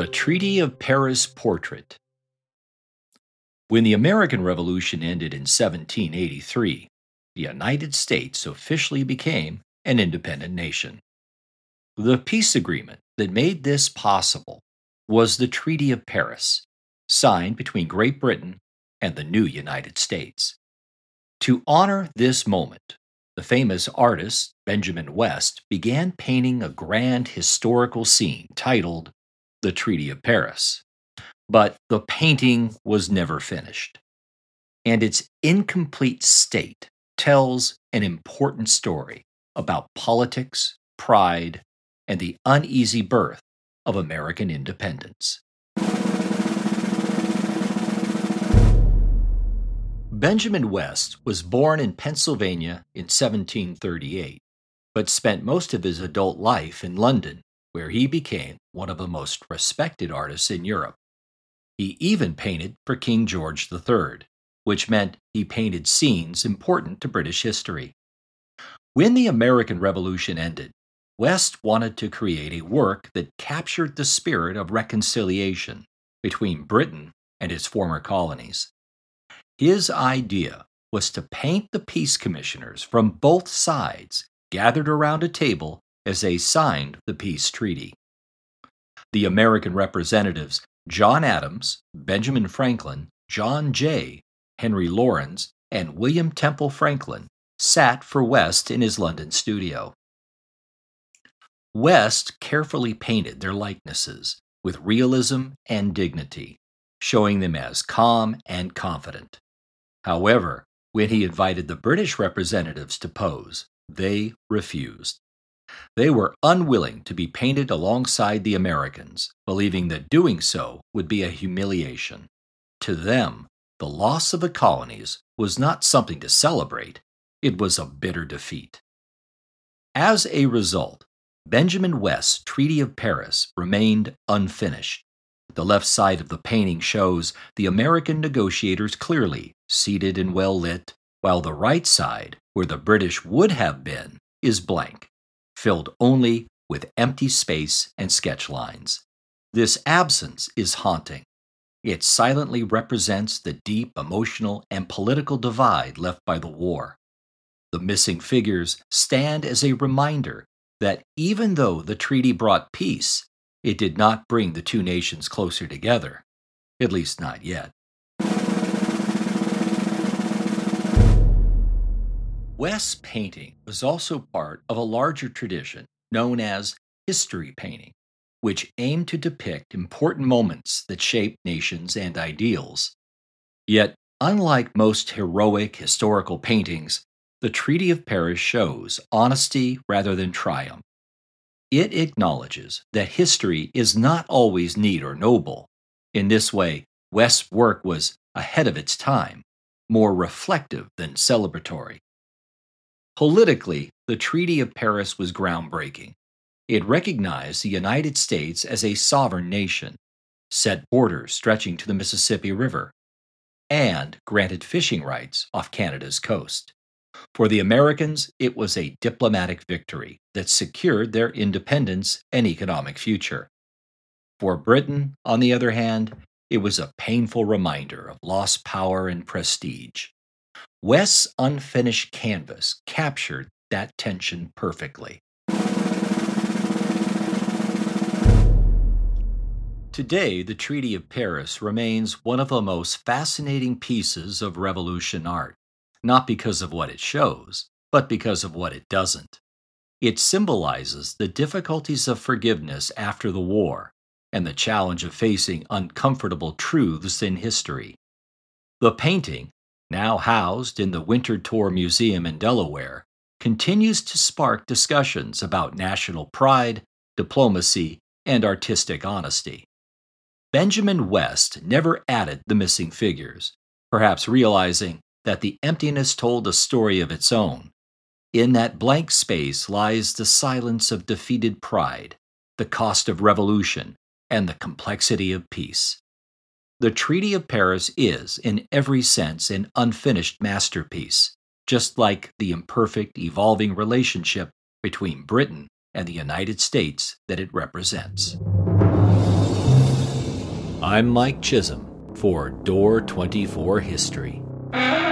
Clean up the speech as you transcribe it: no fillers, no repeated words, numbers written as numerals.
The Treaty of Paris Portrait. When the American Revolution ended in 1783, the United States officially became an independent nation. The peace agreement that made this possible was the Treaty of Paris, signed between Great Britain and the new United States. To honor this moment, the famous artist Benjamin West began painting a grand historical scene titled The Treaty of Paris. But the painting was never finished, and its incomplete state tells an important story about politics, pride, and the uneasy birth of American independence. Benjamin West was born in Pennsylvania in 1738, but spent most of his adult life in London, where he became one of the most respected artists in Europe. He even painted for King George III, which meant he painted scenes important to British history. When the American Revolution ended, West wanted to create a work that captured the spirit of reconciliation between Britain and its former colonies. His idea was to paint the peace commissioners from both sides gathered around a table as they signed the peace treaty. The American representatives John Adams, Benjamin Franklin, John Jay, Henry Laurens, and William Temple Franklin sat for West in his London studio. West carefully painted their likenesses with realism and dignity, showing them as calm and confident. However, when he invited the British representatives to pose, they refused. They were unwilling to be painted alongside the Americans, believing that doing so would be a humiliation. To them, the loss of the colonies was not something to celebrate, it was a bitter defeat. As a result, Benjamin West's Treaty of Paris remained unfinished. The left side of the painting shows the American negotiators clearly, seated and well lit, while the right side, where the British would have been, is blank, filled only with empty space and sketch lines. This absence is haunting. It silently represents the deep emotional and political divide left by the war. The missing figures stand as a reminder that even though the treaty brought peace, it did not bring the two nations closer together, at least not yet. West's painting was also part of a larger tradition known as history painting, which aimed to depict important moments that shaped nations and ideals. Yet, unlike most heroic historical paintings, the Treaty of Paris shows honesty rather than triumph. It acknowledges that history is not always neat or noble. In this way, West's work was ahead of its time, more reflective than celebratory. Politically, the Treaty of Paris was groundbreaking. It recognized the United States as a sovereign nation, set borders stretching to the Mississippi River, and granted fishing rights off Canada's coast. For the Americans, it was a diplomatic victory that secured their independence and economic future. For Britain, on the other hand, it was a painful reminder of lost power and prestige. West's unfinished canvas captured that tension perfectly. Today, the Treaty of Paris remains one of the most fascinating pieces of Revolution art, not because of what it shows, but because of what it doesn't. It symbolizes the difficulties of forgiveness after the war and the challenge of facing uncomfortable truths in history. The painting, now housed in the Winterthur Museum in Delaware, continues to spark discussions about national pride, diplomacy, and artistic honesty. Benjamin West never added the missing figures, perhaps realizing that the emptiness told a story of its own. In that blank space lies the silence of defeated pride, the cost of revolution, and the complexity of peace. The Treaty of Paris is, in every sense, an unfinished masterpiece, just like the imperfect, evolving relationship between Britain and the United States that it represents. I'm Mike Chisholm for Door 24 History.